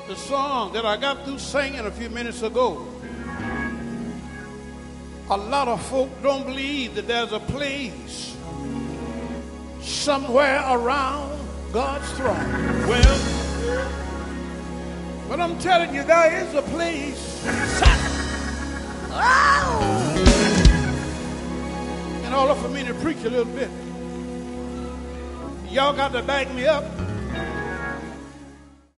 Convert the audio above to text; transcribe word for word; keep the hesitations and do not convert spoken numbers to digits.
The song that I got through singing a few minutes ago. A lot of folk don't believe that there's a place somewhere around God's throne. Well, but I'm telling you, there is a place. Oh! In order for me to preach a little bit, y'all got to back me up.